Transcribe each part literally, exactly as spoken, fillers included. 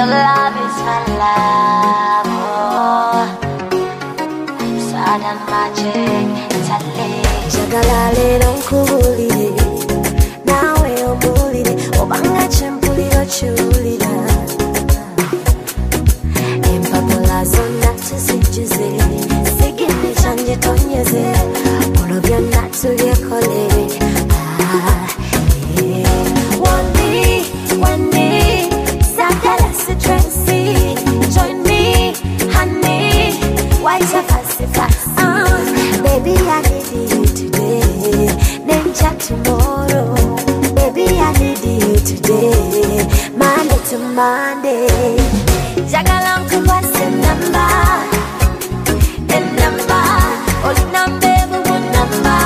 Your love is my love. Oh, Sada magic, Tale. Jagalale non kubulire, nawe omulire, obanga chempuliro chulira. Empapula zonna tuzijuze, sigine chanje tonyeze, olobya natulye kole. Ah, yeah. Want me, want me, Sagala Tracy, join me, honey, white a fussy fuss. Uh, baby, I need you today, then chat tomorrow. Baby, I need you today, Monday to Monday. Jagalam could pass the number, the number, oh number, one number,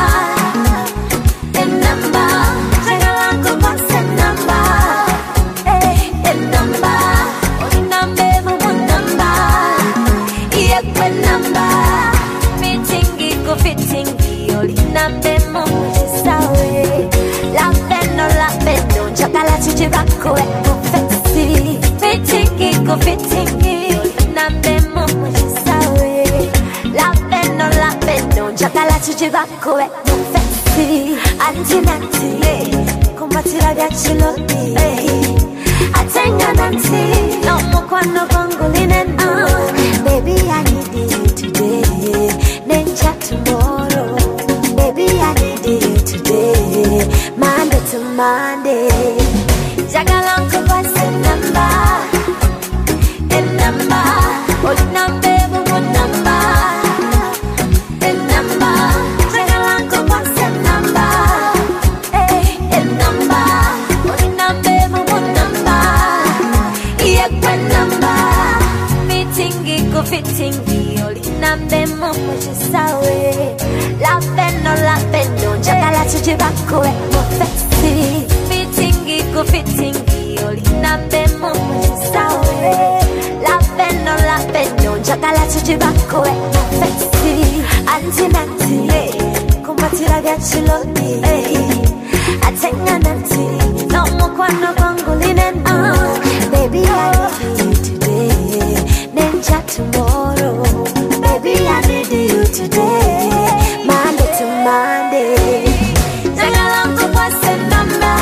the number. Jagalam could pass the number, eh, the number, oh number, one number, yeah, one number. Meeting it go fitting the only number more just away. Laughing no laughing, don't jagala to jibako et confetti. Fitting it go fitting it, number more just away. Laughing no laughing, don't jagala to jibako et confetti. Auntie Nancy, combatira gachiloti. Atenga Nancy, no more quando bongoline. Baby, I need you today, then chat tomorrow. Baby, I need you today, Monday to Monday. Jagalam could pass the number, the number, oh number, one number, the number. Jagalam could pass the number, eh, the number, oh number, one number, yeah, one number. Meeting it go fitting the only number more just away. Laughing no laughing, don't jagala to jibako et confetti. Meeting it go fitting the only number more just away. Laughing no laughing, don't jagala to jibako et confetti. Auntie Nancy, combatira gachiloti. Atenga Nancy, no more quando bongoline. Baby, I need you today, then chat tomorrow. Baby, I need you today, Monday to Monday. Jagalam could pass the number,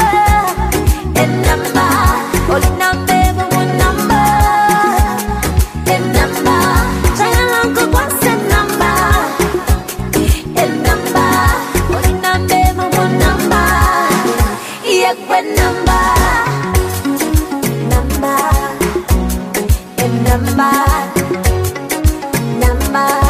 the number, oh number, one number, the number. Jagalam could pass the number, the number, oh number, one number, yeah, one number, number, the number, number.